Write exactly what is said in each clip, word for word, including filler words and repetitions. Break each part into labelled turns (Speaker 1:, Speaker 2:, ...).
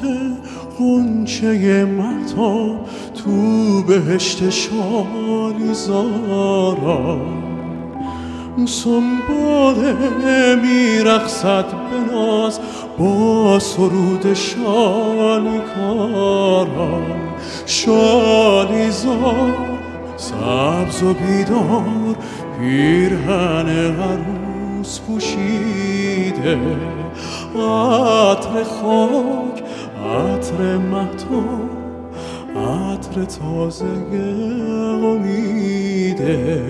Speaker 1: غنچه مهتاب تو بهشت شالیزارا، سنباده میرقصد به ناز با سرود شالیکارا. شالیزار سبز و بیدار پیرهن عروس پوشیده، عطر خاک عطر مهتاب عطر تازه امیده.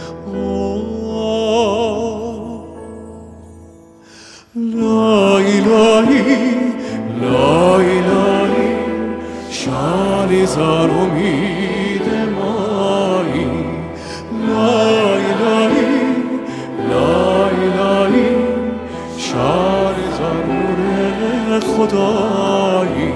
Speaker 1: لای لای لای لای شالیزار امید مایی. لای لای لای لای شالیزار نور خدایی.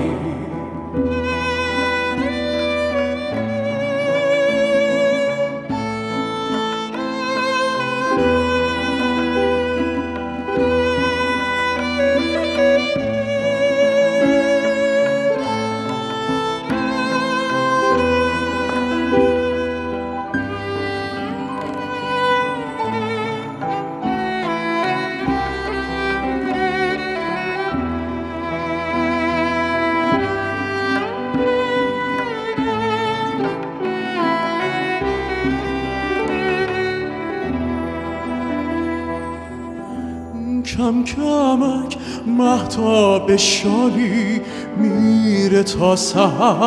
Speaker 1: کم کمک مهتاب شالی میره تا سحر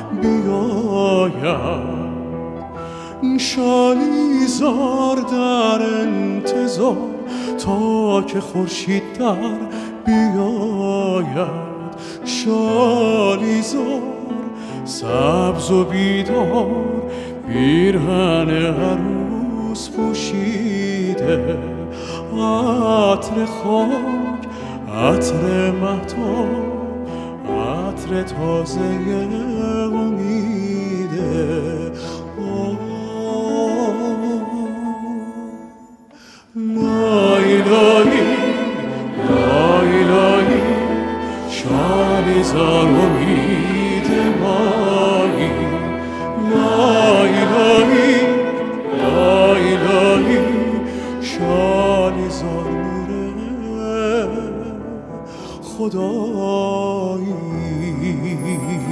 Speaker 1: بیاید. شالیزار در انتظار تا که خورشید در بیاید. شالیزار سبز و بیدار پیرهن عروس پوشیده، عطر خاک عطر مهتاب عطر تازه امیده. لای لای لای لای شالیزار امید مایی. لای لای لای لای شالیزار نور خدایی.